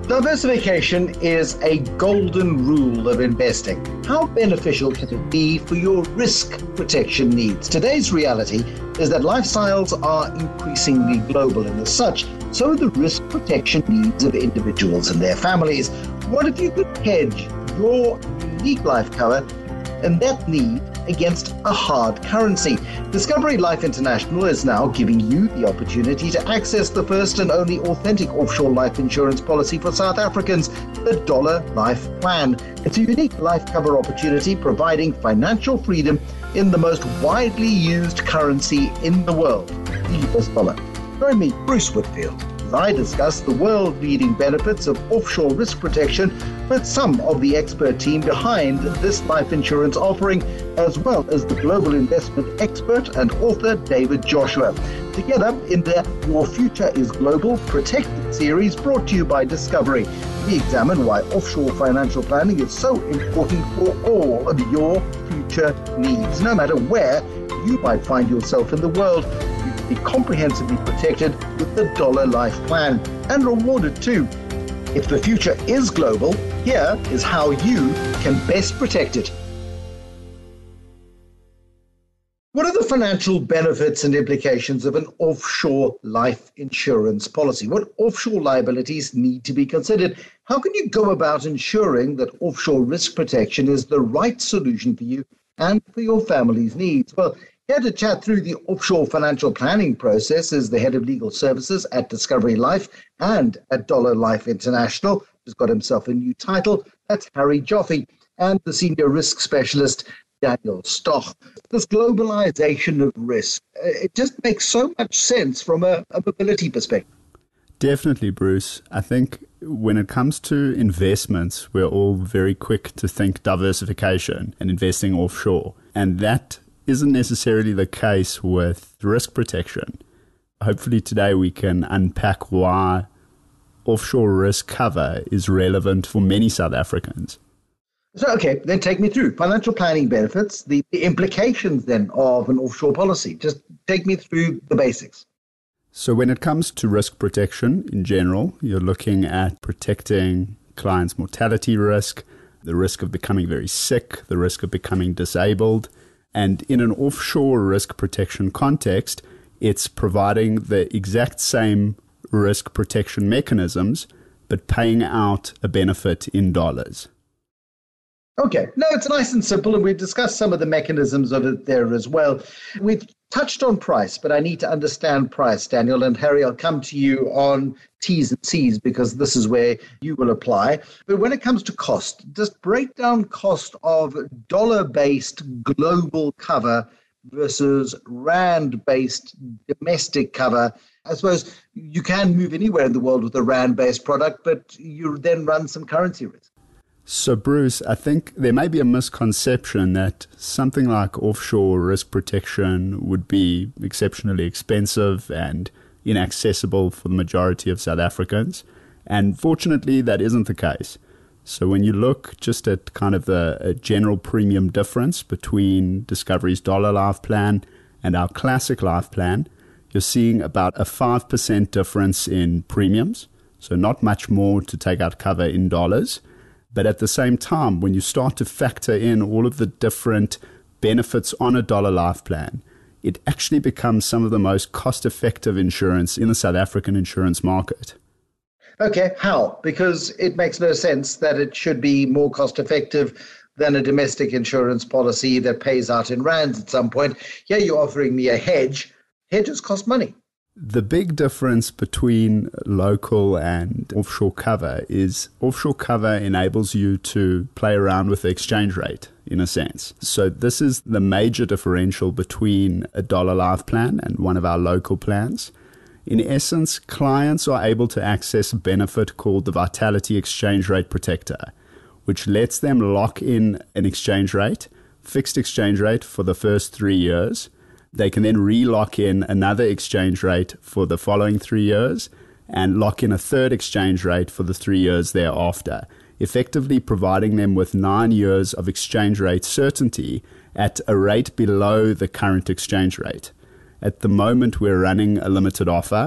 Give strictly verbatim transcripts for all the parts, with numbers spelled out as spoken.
Diversification is a golden rule of investing. How beneficial can it be for your risk protection needs? Today's reality is that lifestyles are increasingly global, and as such, so are the risk protection needs of individuals and their families. What if you could hedge your unique life cover and that need against a hard currency? Discovery Life International is now giving you the opportunity to access the first and only authentic offshore life insurance policy for South Africans, the Dollar Life Plan. It's a unique life cover opportunity providing financial freedom in the most widely used currency in the world, the U S dollar. Join me, Bruce Whitfield, as I discuss the world-leading benefits of offshore risk protection with some of the expert team behind this life insurance offering, as well as the global investment expert and author David Joshua. Together in the Your Future is Global Protected series brought to you by Discovery, we examine why offshore financial planning is so important for all of your future needs. No matter where you might find yourself in the world, you can be comprehensively protected with the Dollar Life Plan and rewarded too. If the future is global, here is how you can best protect it. What are the financial benefits and implications of an offshore life insurance policy? What offshore liabilities need to be considered? How can you go about ensuring that offshore risk protection is the right solution for you and for your family's needs? Well, here to chat through the offshore financial planning process is the head of legal services at Discovery Life and at Dollar Life International, who's got himself a new title. That's Harry Joffe, and the senior risk specialist, Daniel Stoch. This globalization of risk, it just makes so much sense from a, a mobility perspective. Definitely, Bruce. I think when it comes to investments, we're all very quick to think diversification and investing offshore. And that isn't necessarily the case with risk protection. Hopefully today we can unpack why offshore risk cover is relevant for many South Africans. So, okay, then take me through financial planning benefits, the, the implications then of an offshore policy. Just take me through the basics. So when it comes to risk protection in general, you're looking at protecting clients' mortality risk, the risk of becoming very sick, the risk of becoming disabled. And in an offshore risk protection context, it's providing the exact same risk protection mechanisms, but paying out a benefit in dollars. Okay. No, it's nice and simple, and we've discussed some of the mechanisms of it there as well. We've touched on price, but I need to understand price, Daniel. And Harry, I'll come to you on T's and C's because this is where you will apply. But when it comes to cost, just break down cost of dollar-based global cover versus rand-based domestic cover. I suppose you can move anywhere in the world with a rand-based product, but you then run some currency risk. So, Bruce, I think there may be a misconception that something like offshore risk protection would be exceptionally expensive and inaccessible for the majority of South Africans. And fortunately, that isn't the case. So when you look just at kind of the uh, general premium difference between Discovery's Dollar Life Plan and our Classic Life Plan, you're seeing about a five percent difference in premiums. So not much more to take out cover in dollars. But at the same time, when you start to factor in all of the different benefits on a Dollar Life Plan, it actually becomes some of the most cost-effective insurance in the South African insurance market. Okay, how? Because it makes no sense that it should be more cost-effective than a domestic insurance policy that pays out in rands at some point. Here you're offering me a hedge. Hedges cost money. The big difference between local and offshore cover is offshore cover enables you to play around with the exchange rate, in a sense. So this is the major differential between a Dollar Life Plan and one of our local plans. In essence, clients are able to access a benefit called the Vitality Exchange Rate Protector, which lets them lock in an exchange rate, fixed exchange rate for the first three years. They can then re-lock in another exchange rate for the following three years and lock in a third exchange rate for the three years thereafter, effectively providing them with nine years of exchange rate certainty at a rate below the current exchange rate. At the moment, we're running a limited offer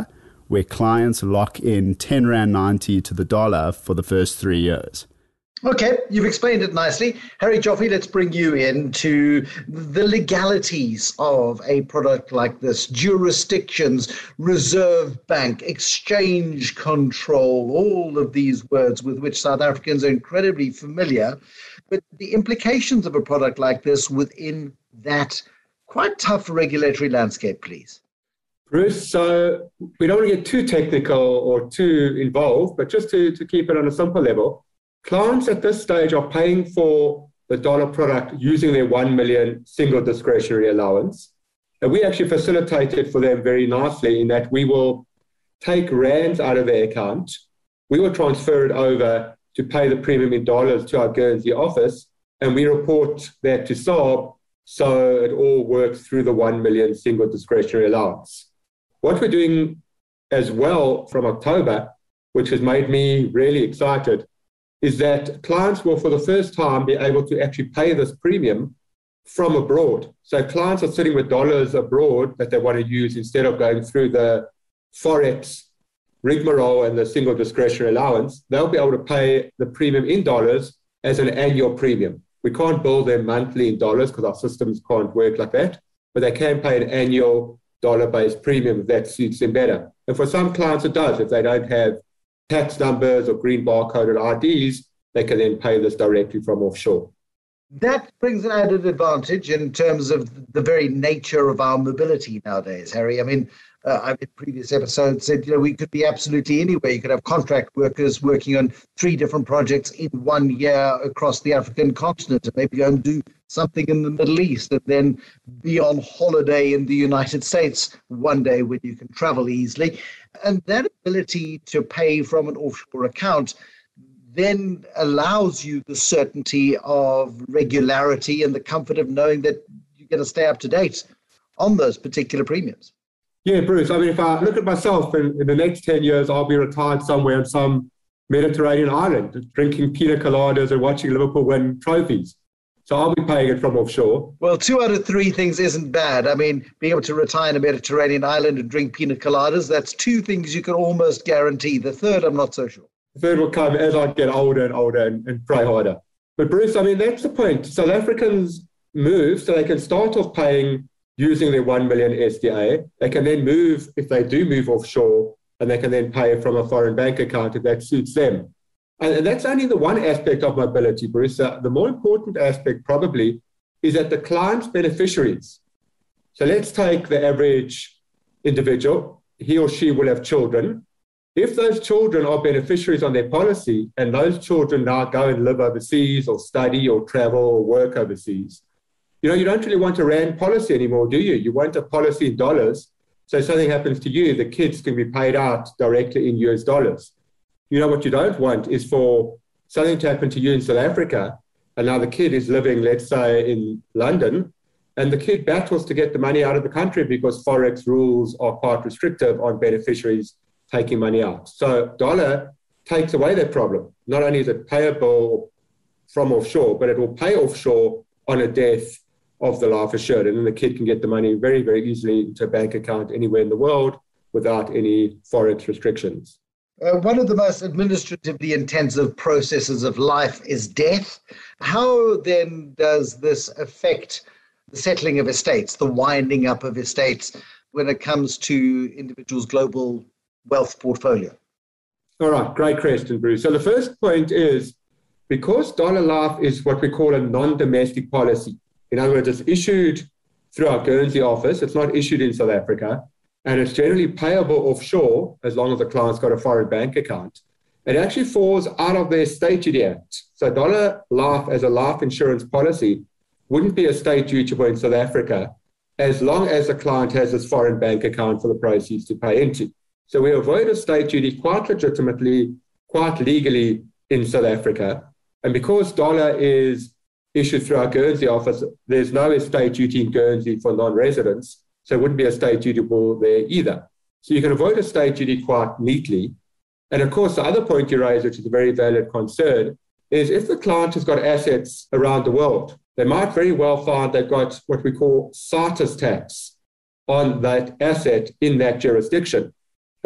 where clients lock in ten rand ninety to the dollar for the first three years. Okay, you've explained it nicely. Harry Joffe, let's bring you into the legalities of a product like this. Jurisdictions, Reserve Bank, exchange control, all of these words with which South Africans are incredibly familiar. But the implications of a product like this within that quite tough regulatory landscape, please. Bruce, so we don't want to get too technical or too involved, but just to, to keep it on a simple level, clients at this stage are paying for the dollar product using their one million single discretionary allowance. And we actually facilitate it for them very nicely in that we will take rands out of their account. We will transfer it over to pay the premium in dollars to our Guernsey office, and we report that to S A R B, so it all works through the one million single discretionary allowance. What we're doing as well from October, which has made me really excited, is that clients will for the first time be able to actually pay this premium from abroad. So clients are sitting with dollars abroad that they want to use instead of going through the Forex rigmarole and the single discretionary allowance. They'll be able to pay the premium in dollars as an annual premium. We can't bill them monthly in dollars because our systems can't work like that, but they can pay an annual dollar-based premium if that suits them better. And for some clients it does. If they don't have tax numbers or green barcoded I Ds, they can then pay this directly from offshore. That brings an added advantage in terms of the very nature of our mobility nowadays, Harry. I mean, uh, I've in previous episodes said, you know, we could be absolutely anywhere. You could have contract workers working on three different projects in one year across the African continent, and maybe go and do something in the Middle East, and then be on holiday in the United States one day when you can travel easily. And that ability to pay from an offshore account then allows you the certainty of regularity and the comfort of knowing that you're going to stay up to date on those particular premiums. Yeah, Bruce, I mean, if I look at myself, in, in the next ten years, I'll be retired somewhere on some Mediterranean island, drinking pina coladas and watching Liverpool win trophies. So I'll be paying it from offshore. Well, two out of three things isn't bad. I mean, being able to retire in a Mediterranean island and drink pina coladas, that's two things you can almost guarantee. The third, I'm not so sure. The third will come as I get older and older and, and pray harder. But Bruce, I mean, that's the point. South Africans move so they can start off paying using their one million S D A. They can then move, if they do move offshore, and they can then pay from a foreign bank account if that suits them. And that's only the one aspect of mobility, Bruce. Uh, the more important aspect probably is that the client's beneficiaries. So let's take the average individual. He or she will have children. If those children are beneficiaries on their policy and those children now go and live overseas or study or travel or work overseas, you know, you don't really want a rand policy anymore, do you? You want a policy in dollars. So if something happens to you, the kids can be paid out directly in U S dollars. You know, what you don't want is for something to happen to you in South Africa, and now the kid is living, let's say, in London, and the kid battles to get the money out of the country because Forex rules are quite restrictive on beneficiaries taking money out. So dollar takes away that problem. Not only is it payable from offshore, but it will pay offshore on a death of the life assured, and then the kid can get the money very, very easily into a bank account anywhere in the world without any Forex restrictions. Uh, one of the most administratively intensive processes of life is death. How then does this affect the settling of estates, the winding up of estates when it comes to individuals' global wealth portfolio? All right, great question, Bruce. So the first point is, because dollar life is what we call a non-domestic policy, in other words, it's issued through our Guernsey office, it's not issued in South Africa, and it's generally payable offshore as long as the client's got a foreign bank account. It actually falls out of the Estate Duty Act. So dollar life as a life insurance policy wouldn't be estate dutiable in South Africa as long as the client has this foreign bank account for the proceeds to pay into. So we avoid estate duty quite legitimately, quite legally in South Africa. And because dollar is issued through our Guernsey office, there's no estate duty in Guernsey for non-residents. So it wouldn't be estate dutiable there either. So you can avoid estate duty quite neatly. And of course, the other point you raise, which is a very valid concern, is if the client has got assets around the world, they might very well find they've got what we call citus tax on that asset in that jurisdiction.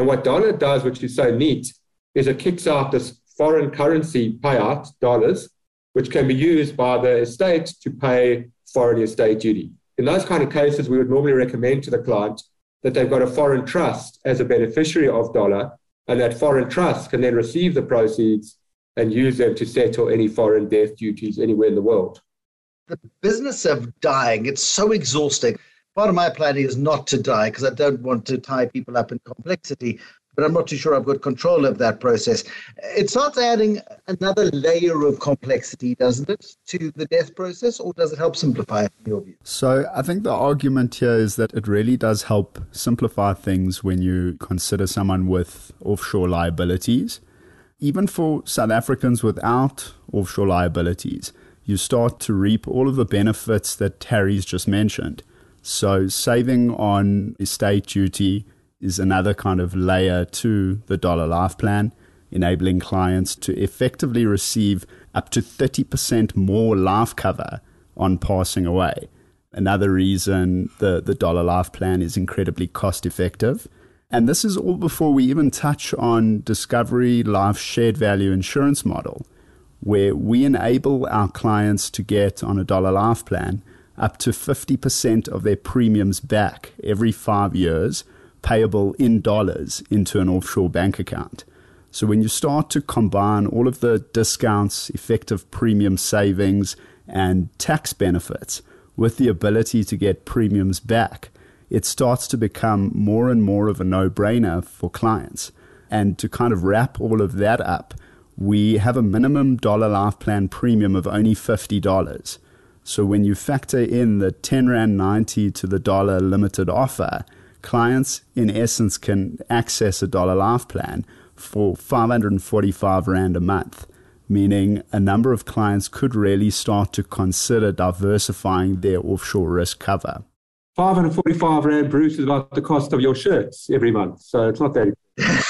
And what dollar does, which is so neat, is it kicks out this foreign currency payout, dollars, which can be used by the estate to pay foreign estate duty. In those kind of cases, we would normally recommend to the client that they've got a foreign trust as a beneficiary of dollar, and that foreign trust can then receive the proceeds and use them to settle any foreign death duties anywhere in the world. The business of dying, it's so exhausting. Part of my planning is not to die because I don't want to tie people up in complexity, but I'm not too sure I've got control of that process. It starts adding another layer of complexity, doesn't it, to the death process, or does it help simplify it in your view? So I think the argument here is that it really does help simplify things when you consider someone with offshore liabilities. Even for South Africans without offshore liabilities, you start to reap all of the benefits that Harry's just mentioned. So saving on estate duty is another kind of layer to the Dollar Life Plan, enabling clients to effectively receive up to thirty percent more life cover on passing away. Another reason the, the Dollar Life Plan is incredibly cost effective. And this is all before we even touch on Discovery Life Shared Value Insurance model, where we enable our clients to get on a Dollar Life Plan up to fifty percent of their premiums back every five years, payable in dollars into an offshore bank account. So when you start to combine all of the discounts, effective premium savings, and tax benefits with the ability to get premiums back, it starts to become more and more of a no-brainer for clients. And to kind of wrap all of that up, we have a minimum Dollar Life Plan premium of only fifty dollars. So when you factor in the ten rand ninety to the dollar limited offer, clients in essence can access a Dollar Life Plan for five hundred forty-five rand a month, meaning a number of clients could really start to consider diversifying their offshore risk cover. five hundred forty-five rand, Bruce, is about the cost of your shirts every month, so it's not that.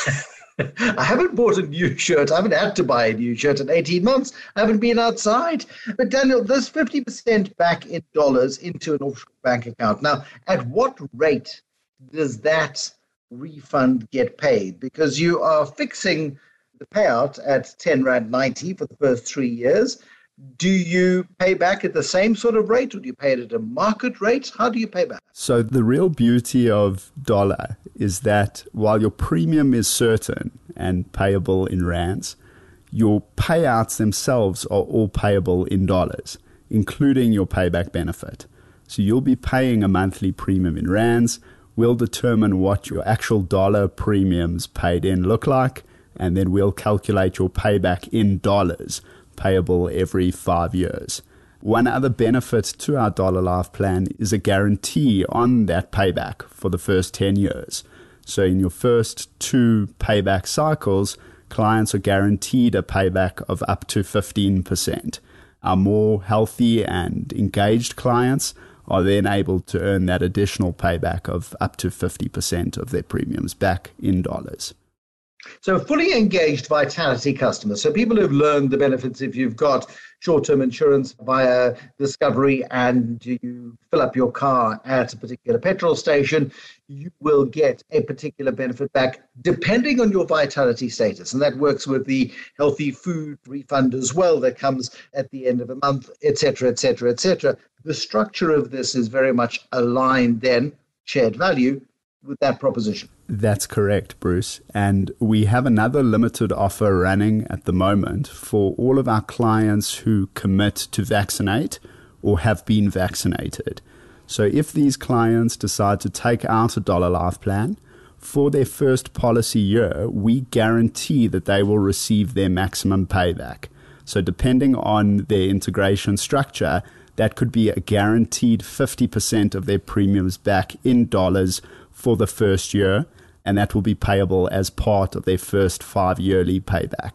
I haven't bought a new shirt. I haven't had to buy a new shirt in eighteen months. I haven't been outside. But Daniel, there's fifty percent back in dollars into an offshore bank account. Now, at what rate does that refund get paid? Because you are fixing the payout at ten rand ninety for the first three years. Do you pay back at the same sort of rate, or do you pay it at a market rate? How do you pay back? So the real beauty of dollar is that while your premium is certain and payable in rands, your payouts themselves are all payable in dollars, including your payback benefit. So you'll be paying a monthly premium in rands. We'll determine what your actual dollar premiums paid in look like, and then we'll calculate your payback in dollars, payable every five years. One other benefit to our Dollar Life Plan is a guarantee on that payback for the first ten years. So in your first two payback cycles, clients are guaranteed a payback of up to fifteen percent. Our more healthy and engaged clients are then able to earn that additional payback of up to fifty percent of their premiums back in dollars. So fully engaged Vitality customers, so people who've learned the benefits if you've got short-term insurance via Discovery and you fill up your car at a particular petrol station, you will get a particular benefit back depending on your Vitality status. And that works with the healthy food refund as well that comes at the end of a month, et cetera, et cetera, et cetera. The structure of this is very much aligned then, shared value, with that proposition. That's correct, Bruce. And we have another limited offer running at the moment for all of our clients who commit to vaccinate or have been vaccinated. So if these clients decide to take out a Dollar Life Plan, for their first policy year, we guarantee that they will receive their maximum payback. So depending on their integration structure, that could be a guaranteed fifty percent of their premiums back in dollars for the first year, and that will be payable as part of their first five-yearly payback.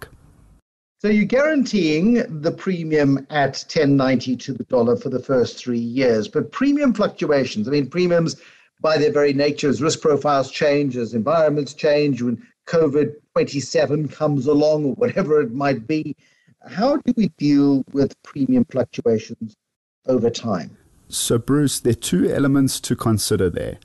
So you're guaranteeing the premium at ten ninety to the dollar for the first three years, but premium fluctuations, I mean, premiums by their very nature, as risk profiles change, as environments change, when COVID twenty-seven comes along or whatever it might be, how do we deal with premium fluctuations over time? So Bruce, there are two elements to consider there.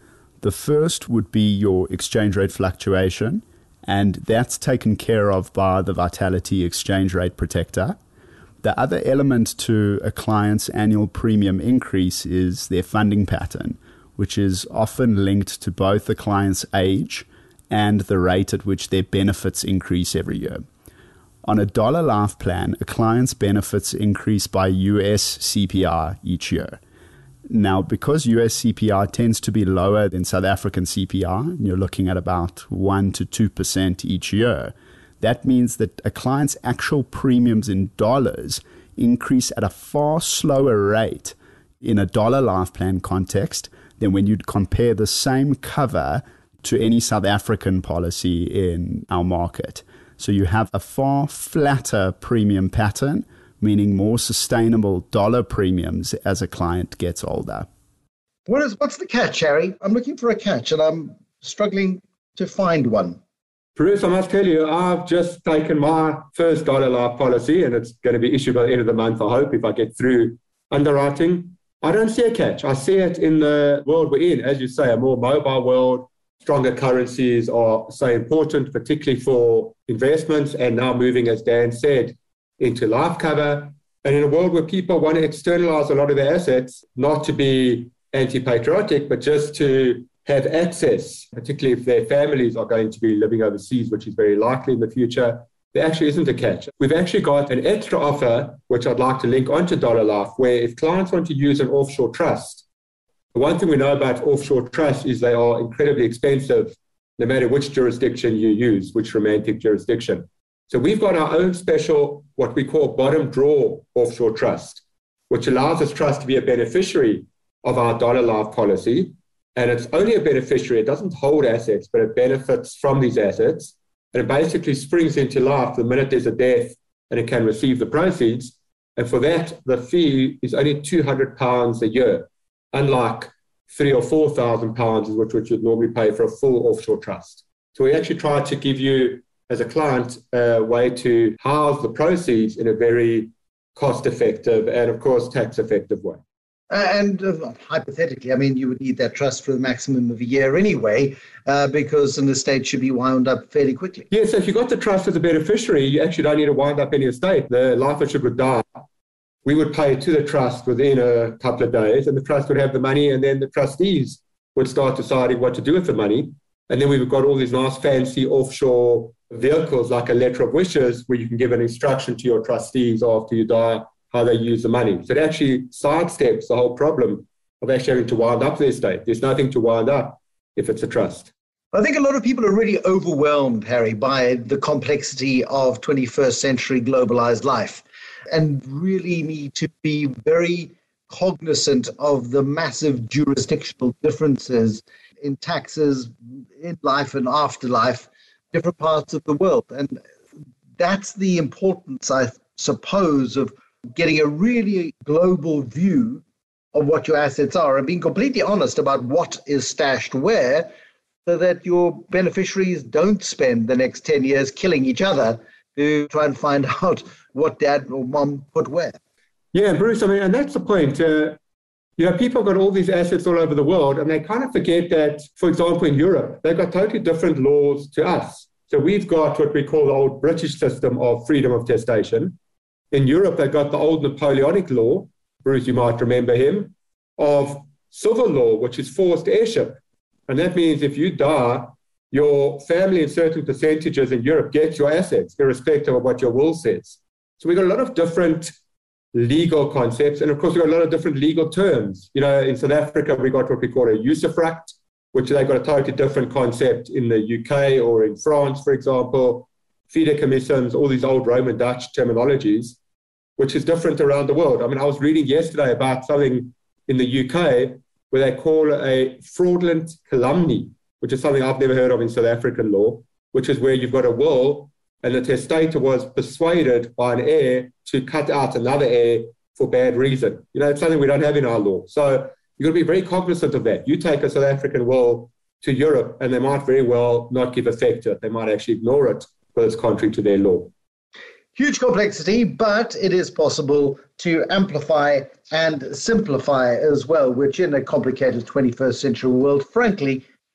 The first would be your exchange rate fluctuation, and that's taken care of by the Vitality Exchange Rate Protector. The other element to a client's annual premium increase is their funding pattern, which is often linked to both the client's age and the rate at which their benefits increase every year. On a dollar life plan, a client's benefits increase by U S C P I each year. Now, because U S C P I tends to be lower than South African C P I, and you're looking at about one to two percent each year, that means that a client's actual premiums in dollars increase at a far slower rate in a dollar life plan context than when you'd compare the same cover to any South African policy in our market. So you have a far flatter premium pattern, meaning more sustainable dollar premiums as a client gets older. What is, what's the catch, Harry? I'm looking for a catch and I'm struggling to find one. Bruce, I must tell you, I've just taken my first dollar life policy and it's going to be issued by the end of the month, I hope, if I get through underwriting. I don't see a catch. I see it in the world we're in. As you say, a more mobile world, stronger currencies are so important, particularly for investments, and now moving, as Dan said, into life cover. And in a world where people want to externalize a lot of their assets, not to be anti-patriotic, but just to have access, particularly if their families are going to be living overseas, which is very likely in the future, there actually isn't a catch. We've actually got an extra offer, which I'd like to link onto Dollar Life, where if clients want to use an offshore trust, the one thing we know about offshore trusts is they are incredibly expensive, no matter which jurisdiction you use, which romantic jurisdiction. So we've got our own special, what we call bottom drawer offshore trust, which allows this trust to be a beneficiary of our Dollar Life policy. And it's only a beneficiary. It doesn't hold assets, but it benefits from these assets. And it basically springs into life the minute there's a death and it can receive the proceeds. And for that, the fee is only two hundred pounds a year, unlike three or four thousand pounds, which, which you'd normally pay for a full offshore trust. So we actually try to give you, as a client, a way to house the proceeds in a very cost-effective and, of course, tax-effective way. Uh, and uh, hypothetically, I mean, you would need that trust for the maximum of a year anyway, uh, because an estate should be wound up fairly quickly. Yeah, so if you've got the trust as a beneficiary, you actually don't need to wind up any estate. The life assured would die. We would pay to the trust within a couple of days, and the trust would have the money, and then the trustees would start deciding what to do with the money. And then we've got all these nice fancy offshore vehicles like a letter of wishes where you can give an instruction to your trustees after you die how they use the money. So it actually sidesteps the whole problem of actually having to wind up the estate. There's nothing to wind up if it's a trust. I think a lot of people are really overwhelmed, Harry, by the complexity of twenty-first century globalized life and really need to be very cognizant of the massive jurisdictional differences in taxes, in life and afterlife, different parts of the world. And that's the importance, I suppose, of getting a really global view of what your assets are and being completely honest about what is stashed where, so that your beneficiaries don't spend the next ten years killing each other to try and find out what dad or mom put where. Yeah, Bruce, I mean, and that's the point. Uh, you know, people have got all these assets all over the world, and they kind of forget that, for example, in Europe, they've got totally different laws to us. So we've got what we call the old British system of freedom of testation. In Europe, they've got the old Napoleonic law, Bruce, you might remember him, of civil law, which is forced heirship. And that means if you die, your family in certain percentages in Europe gets your assets, irrespective of what your will says. So we've got a lot of different legal concepts. And of course, we've got a lot of different legal terms. You know, in South Africa, we got what we call a usufruct, which they've got a totally different concept in the U K or in France, for example. Fideicommissions, all these old Roman Dutch terminologies, which is different around the world. I mean, I was reading yesterday about something in the U K where they call a fraudulent calumny, which is something I've never heard of in South African law, which is where you've got a will and the testator was persuaded by an heir to cut out another heir for bad reason. You know, it's something we don't have in our law. So you've got to be very cognizant of that. You take a South African will to Europe and they might very well not give effect to it. They might actually ignore it because it's contrary to their law. Huge complexity, but it is possible to amplify and simplify as well, which in a complicated twenty-first century world, frankly,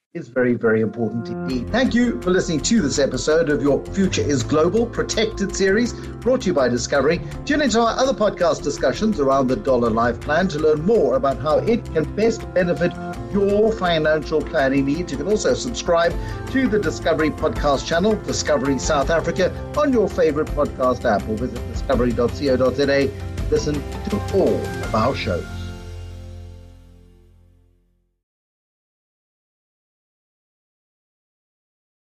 is very, very important indeed. Thank you for listening to this episode of your Future is Global Protected series, brought to you by Discovery. Tune into our other podcast discussions around the Dollar Life Plan to learn more about how it can best benefit your financial planning needs. You can also subscribe to the Discovery podcast channel, Discovery South Africa, on your favorite podcast app, or visit discovery dot co dot za to listen to all of our shows.